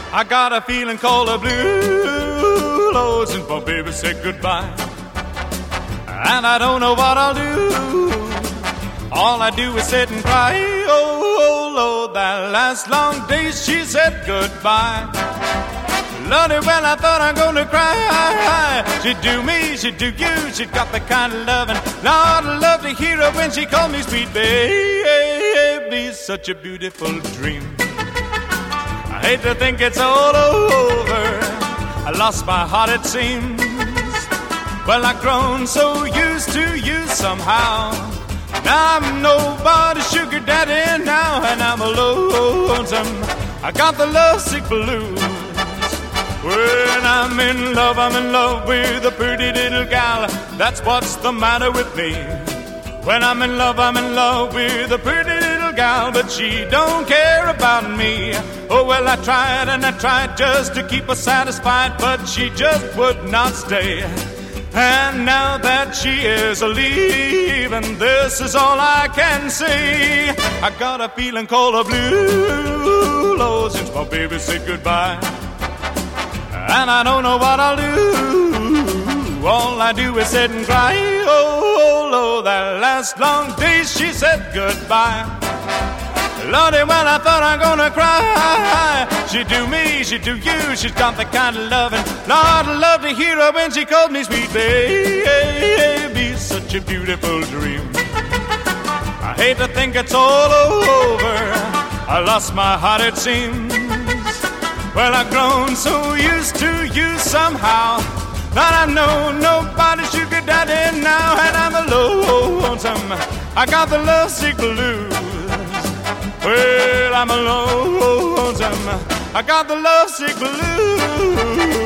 I got a feeling called a blue, Lord, since my baby said goodbye. And I don't know what I'll do. All I do is sit and cry. Oh, Lord, that last long day she said goodbye. Lordy, well, I thought I'm gonna cry. She'd do me, she'd do you, she'd got the kind of loving Lord, I love to hear her when she called me sweet baby. Such a beautiful dream. I hate to think it's all over. I lost my heart, it seems. Well, I've grown so used to you somehow. Now I'm nobody's sugar daddy now, and I'm lonesome. I got the lovesick blues. When I'm in love with a pretty little gal. That's what's the matter with me. When I'm in love with a pretty little gal, but she don't care about me. Oh, well, I tried and I tried just to keep her satisfied, but she just would not stay. And now that she is leaving, this is all I can say. I got a feeling called a blue, Lord, since my baby said goodbye. And I don't know what I'll do. All I do is sit and cry. Oh, Lord, that last long day she said goodbye. Lordy, well, I thought I'm gonna cry. She'd do me, she'd do you, she's got the kind of loving Lord, I love to hear her when she called me sweet baby. Such a beautiful dream. I hate to think it's all over. I lost my heart, it seems. Well, I've grown so used to you somehow that I know nobody's sugar daddy now, and I'm lonesome. I got the lovesick blues. Well, I'm lonesome. I got the lovesick blues.